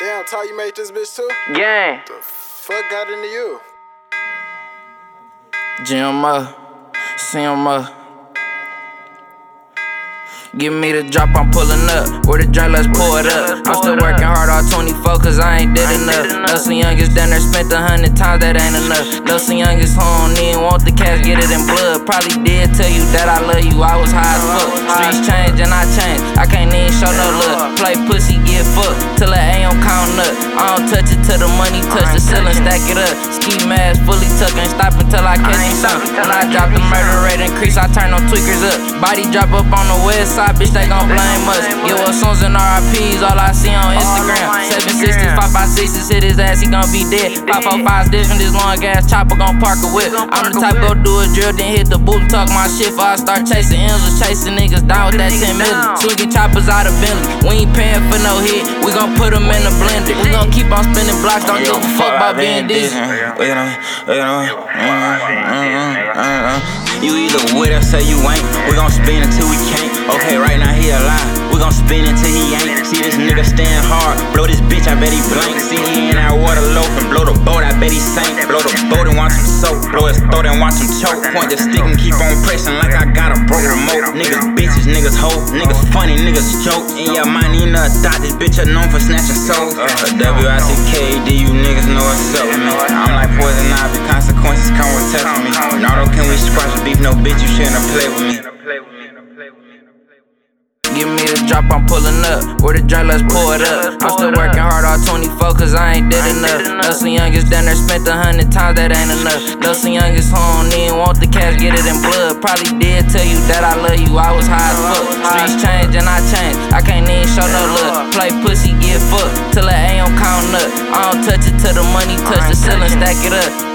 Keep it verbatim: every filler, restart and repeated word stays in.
Damn, Ty, you made this bitch too? Gang. The fuck got into you? G M O, C M O. Give me the drop, I'm pulling up. Where the drink, let's pour it up. I'm still working hard, all twenty-four, cause I ain't did enough. Know some youngest down there spent a hundred times, that ain't enough. Know some youngest who don't even want the cash, get it in blood. Probably did tell you that I love you, I was high as fuck. Streets change and I change, I can't even show no love. Play pussy, get fucked, till it ain't on count up. I don't touch it till the money touch the ceiling, stack it up. Ski mask fully tucked, ain't stop until I catch you something. When I drop the murder rate increase, I turn them tweakers up. Body drop up on the west side, bitch, they gon' blame us. Give us songs and R I Ps, all I see on Instagram. seven sixties, five by sixties, hit his ass, he gon' be dead. five four fives different, this long ass chopper gon' park a whip. I'm the type go do a drill, then hit the boot, talk my shit. Before I start chasing M's, was chasing niggas down with that ten million. Swinging choppers out of Bentley, we ain't paying for no hit, we gon' put them in the blender. We gon' keep on spinning blocks, don't give a fuck about being decent. You either with us or you ain't. We gon' spin until we can't. Okay, right now he alive. We gon' spin until he ain't. See this nigga stand hard. Blow this bitch, I bet he blank. See he in that water loaf and blow the boat, I bet he sank. Blow the boat and watch him soak. Blow his throat and watch him choke. Point the stick and keep on pressing like I got a broke remote. Niggas bitches, niggas hoe. Niggas funny, niggas joke. In your mind, you know a thought this bitch are known for snatching souls. Uh, W I C K D, you niggas know what's up with me. I'm like poison ivy, consequences come with touching me. Nardo, can we squash the beef? No bitch, you shouldn't have played with me. Give me the drop, I'm pulling up. Where the drink, let's pour it up. I'm still working hard, all twenty-four, cause I ain't did enough. Know some youngest down there spent a hundred times, that ain't enough. Know some youngest who don't even want the cash, get it in blood. Probably did tell you that I love you, I was high as fuck. Streets change and I change, I can't even show no love. Play pussy, get fucked, till it ain't on count up. I don't touch it till the money touch the ceiling, stack it up.